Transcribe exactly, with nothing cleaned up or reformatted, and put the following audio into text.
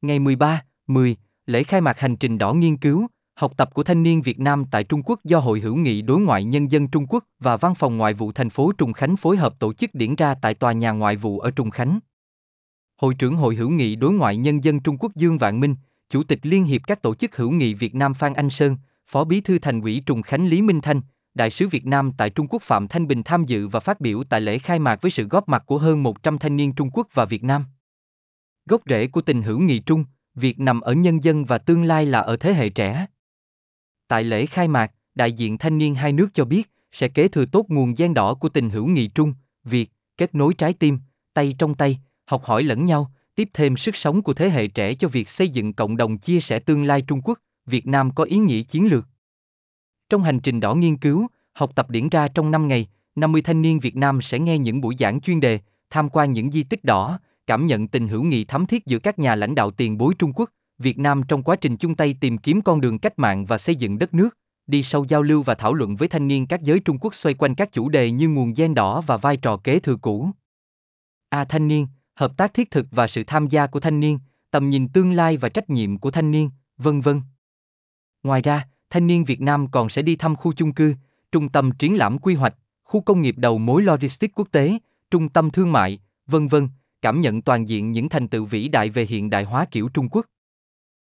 Ngày mười ba, mười, lễ khai mạc hành trình đỏ nghiên cứu, học tập của thanh niên Việt Nam tại Trung Quốc do Hội hữu nghị đối ngoại nhân dân Trung Quốc và Văn phòng Ngoại vụ thành phố Trùng Khánh phối hợp tổ chức diễn ra tại tòa nhà Ngoại vụ ở Trùng Khánh. Hội trưởng Hội hữu nghị đối ngoại nhân dân Trung Quốc Dương Vạn Minh, Chủ tịch Liên hiệp các tổ chức hữu nghị Việt Nam Phan Anh Sơn, Phó Bí thư Thành ủy Trùng Khánh Lý Minh Thanh, Đại sứ Việt Nam tại Trung Quốc Phạm Thanh Bình tham dự và phát biểu tại lễ khai mạc với sự góp mặt của hơn một trăm thanh niên Trung Quốc và Việt Nam. Gốc rễ của tình hữu nghị Trung, Việt nằm ở nhân dân và tương lai là ở thế hệ trẻ. Tại lễ khai mạc, đại diện thanh niên hai nước cho biết, sẽ kế thừa tốt nguồn gen đỏ của tình hữu nghị Trung, Việt, kết nối trái tim, tay trong tay, học hỏi lẫn nhau, tiếp thêm sức sống của thế hệ trẻ cho việc xây dựng cộng đồng chia sẻ tương lai Trung Quốc, Việt Nam có ý nghĩa chiến lược. Trong hành trình đỏ nghiên cứu, học tập diễn ra trong năm ngày, năm mươi thanh niên Việt Nam sẽ nghe những buổi giảng chuyên đề, tham quan những di tích đỏ, cảm nhận tình hữu nghị thắm thiết giữa các nhà lãnh đạo tiền bối Trung Quốc, Việt Nam trong quá trình chung tay tìm kiếm con đường cách mạng và xây dựng đất nước, đi sâu giao lưu và thảo luận với thanh niên các giới Trung Quốc xoay quanh các chủ đề như nguồn gen đỏ và vai trò kế thừa cũ. A thanh niên, hợp tác thiết thực và sự tham gia của thanh niên, tầm nhìn tương lai và trách nhiệm của thanh niên, vân vân. Ngoài ra, thanh niên Việt Nam còn sẽ đi thăm khu chung cư, trung tâm triển lãm quy hoạch, khu công nghiệp đầu mối logistics quốc tế, trung tâm thương mại, vân vân, cảm nhận toàn diện những thành tựu vĩ đại về hiện đại hóa kiểu Trung Quốc.